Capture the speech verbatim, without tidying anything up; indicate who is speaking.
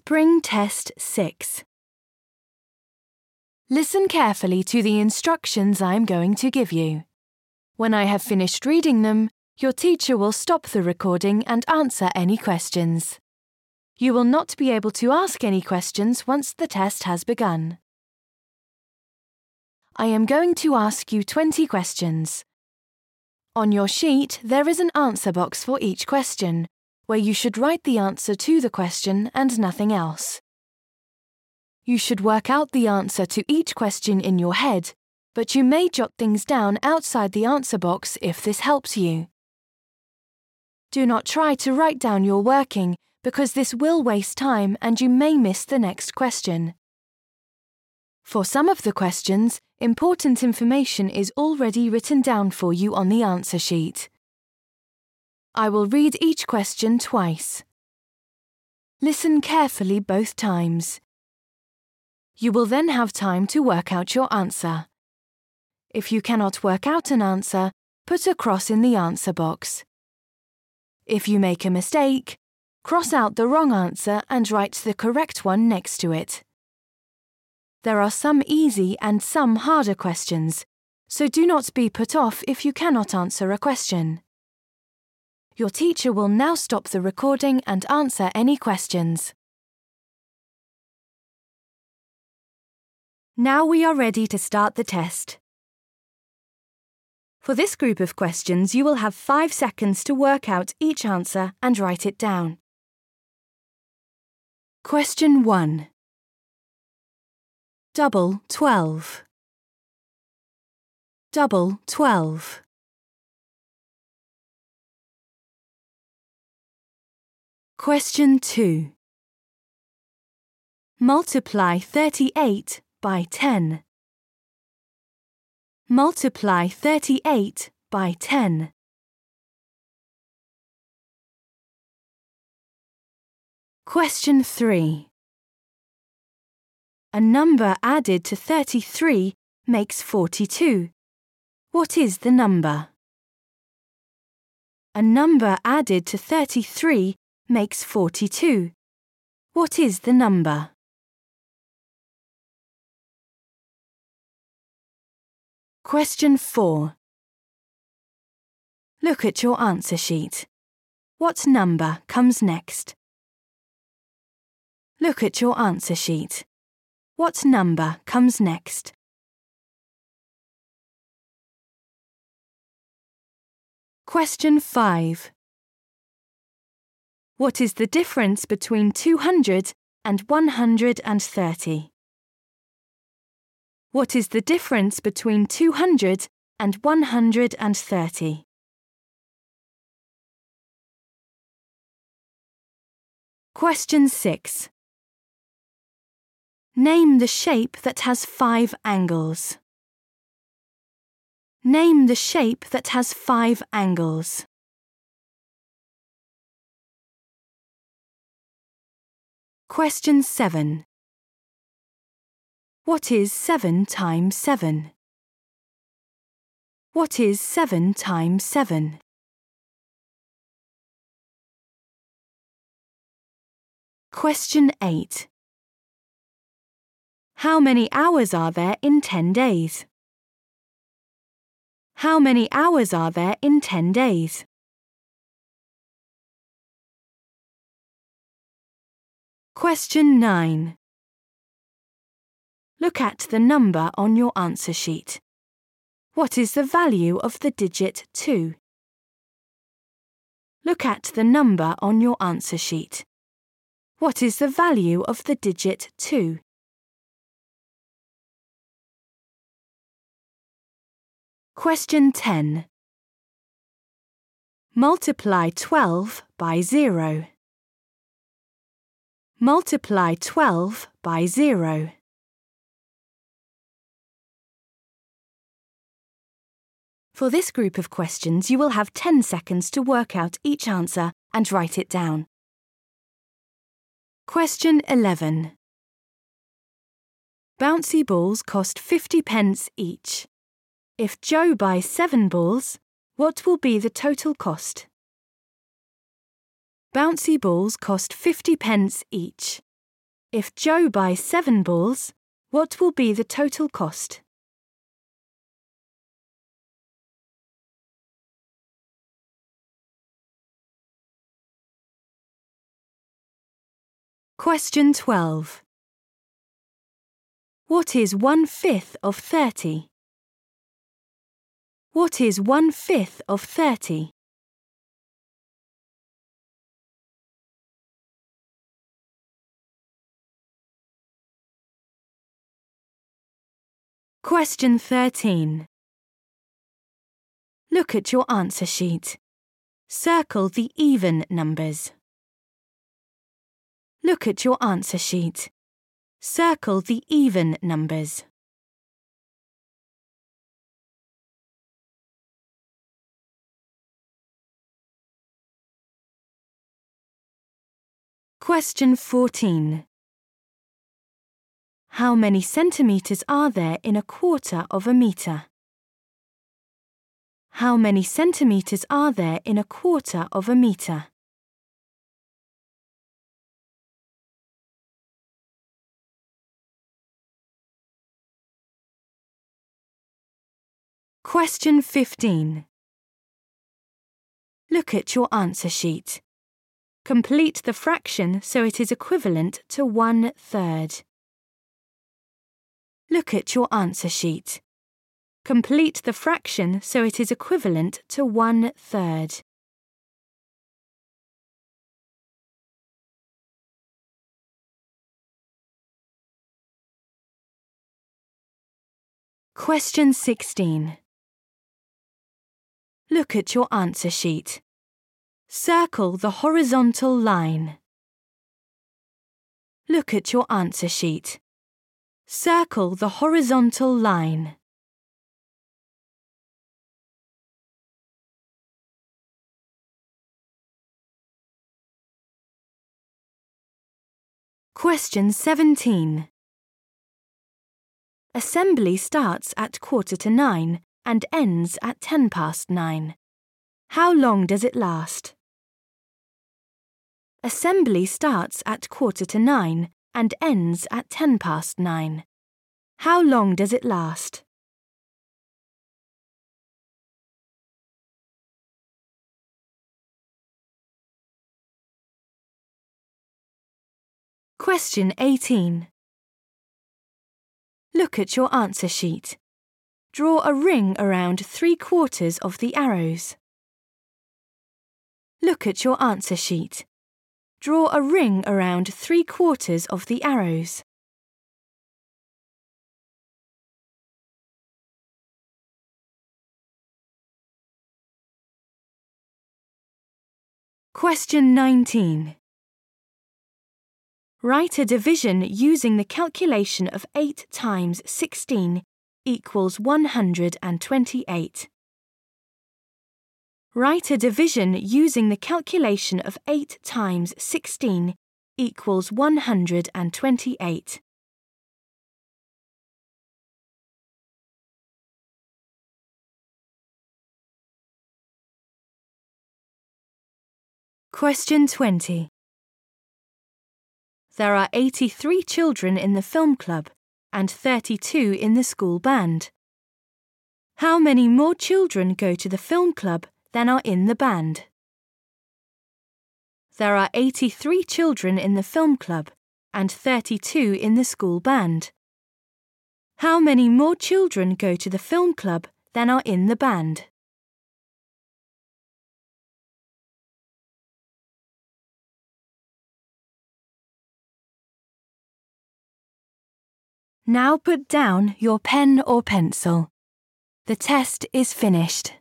Speaker 1: Spring Test six. Listen carefully to the instructions I'm going to give you. When I have finished reading them, your teacher will stop the recording and answer any questions. You will not be able to ask any questions once the test has begun. I am going to ask you twenty questions. On your sheet, there is an answer box for each question, where you should write the answer to the question and nothing else. You should work out the answer to each question in your head, but you may jot things down outside the answer box if this helps you. Do not try to write down your working, because this will waste time and you may miss the next question. For some of the questions, important information is already written down for you on the answer sheet. I will read each question twice. Listen carefully both times. You will then have time to work out your answer. If you cannot work out an answer, put a cross in the answer box. If you make a mistake, cross out the wrong answer and write the correct one next to it. There are some easy and some harder questions, so do not be put off if you cannot answer a question. Your teacher will now stop the recording and answer any questions. Now we are ready to start the test. For this group of questions, you will have five seconds to work out each answer and write it down. Question one. Double twelve. Double twelve. Question two. Multiply thirty-eight by ten. Multiply thirty-eight by ten. Question three. A number added to thirty-three makes forty-two. What is the number? A number added to thirty-three makes forty-two. What is the number? Question four. Look at your answer sheet. What number comes next? Look at your answer sheet. What number comes next? Question five. What is the difference between two hundred and one hundred thirty? What is the difference between two hundred and one hundred thirty? Question six. Name the shape that has five angles. Name the shape that has five angles. Question seven. What is seven times seven? What is seven times seven? Question eight. How many hours are there in ten days? How many hours are there in ten days? Question nine. Look at the number on your answer sheet. What is the value of the digit two? Look at the number on your answer sheet. What is the value of the digit two? Question ten. Multiply twelve by zero. Multiply twelve by zero. For this group of questions, you will have ten seconds to work out each answer and write it down. Question eleven. Bouncy balls cost fifty pence each. If Joe buys seven balls, what will be the total cost? Bouncy balls cost fifty pence each. If Joe buys seven balls, what will be the total cost? Question twelve. What is one-fifth of thirty? What is one-fifth of thirty? Question thirteen. Look at your answer sheet. Circle the even numbers. Look at your answer sheet. Circle the even numbers. Question fourteen. How many centimetres are there in a quarter of a metre? How many centimetres are there in a quarter of a metre? Question fifteen. Look at your answer sheet. Complete the fraction so it is equivalent to one-third. Look at your answer sheet. Complete the fraction so it is equivalent to one-third. Question sixteen. Look at your answer sheet. Circle the horizontal line. Look at your answer sheet. Circle the horizontal line. Question seventeen. Assembly starts at quarter to nine and ends at ten past nine. How long does it last? Assembly starts at quarter to nine and ends at ten past nine. How long does it last? Question eighteen. Look at your answer sheet. Draw a ring around three quarters of the arrows. Look at your answer sheet. Draw a ring around three quarters of the arrows. Question nineteen. Write a division using the calculation of eight times sixteen equals one hundred twenty-eight. Write a division using the calculation of eight times sixteen equals one hundred twenty-eight. Question twenty. There are eighty-three children in the film club and thirty-two in the school band. How many more children go to the film club than are in the band? There are eighty-three children in the film club and thirty-two in the school band. How many more children go to the film club than are in the band? Now put down your pen or pencil. The test is finished.